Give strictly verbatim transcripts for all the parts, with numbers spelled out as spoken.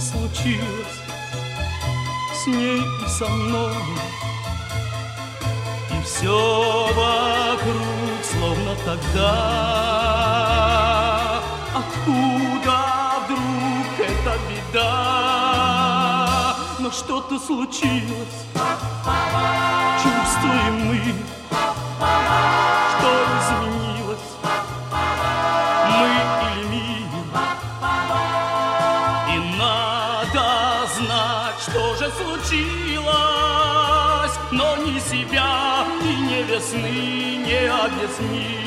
случилось с ней и со мной, и все вокруг словно тогда. Откуда вдруг эта беда? Но что-то случилось, чувствуем мы, что изменилось, мы или мир. И надо знать, что же случилось, но ни себя и ни весны не объяснить.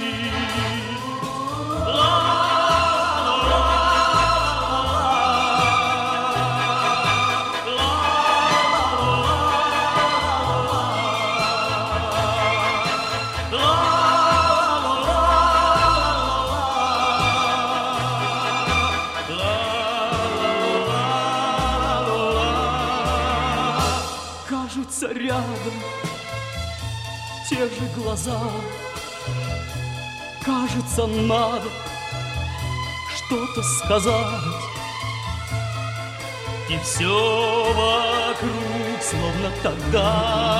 Кажется, рядом те же глаза. Кажется, надо что-то сказать. И все вокруг словно тогда.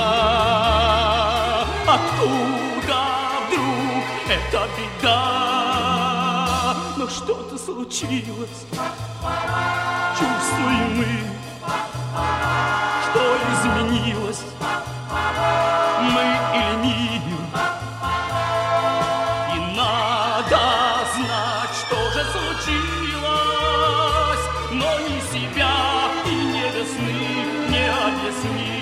Откуда вдруг эта беда? Но что-то случилось, чувствуем мы, что изменилось, мы или мир. И надо знать, что же случилось, но ни себя и ни весны не объяснить.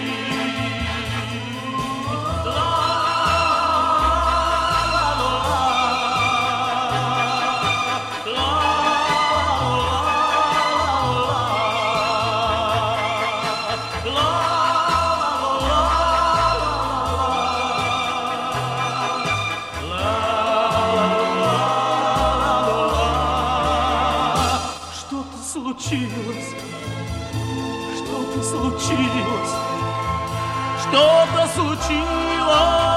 Случилось, что-то случилось, что-то случилось.